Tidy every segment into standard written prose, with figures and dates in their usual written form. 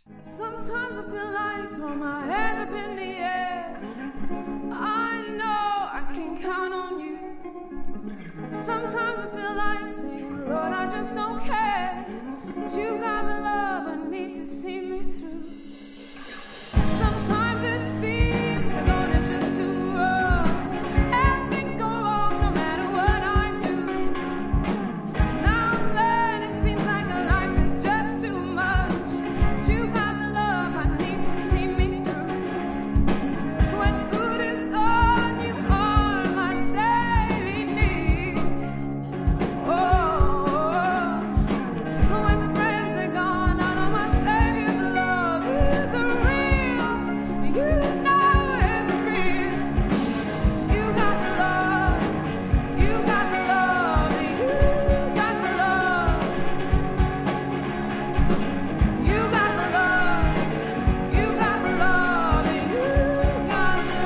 Sometimes I feel like throwing my hands up in the air. I know I can count on you. Sometimes I feel like saying, Lord, I just don't care. But you got the love I need to see me through. Sometimes it seems the going is just too rough, and things go wrong no matter what I do. Now and then it seems like a life is just too much. But you got the love I need to see me through. When food is gone, you are my daily need. Oh, when friends are gone, I know my Savior's love is real. You know it's real. You got the love. You got the love. You got the love. You got the love. You got the love. You got the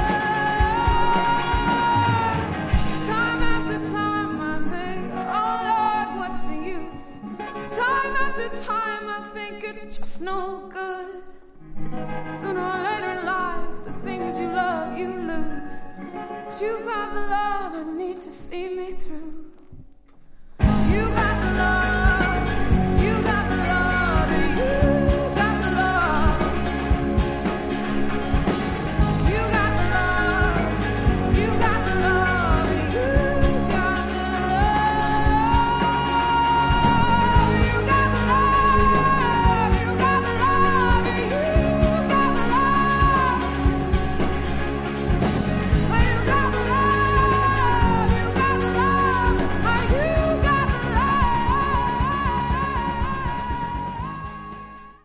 love. Time after time I think, oh Lord, what's the use? Time after time I think it's just no good. Sooner or later in life, the things you love, you lose. But you got the love I need to see me through.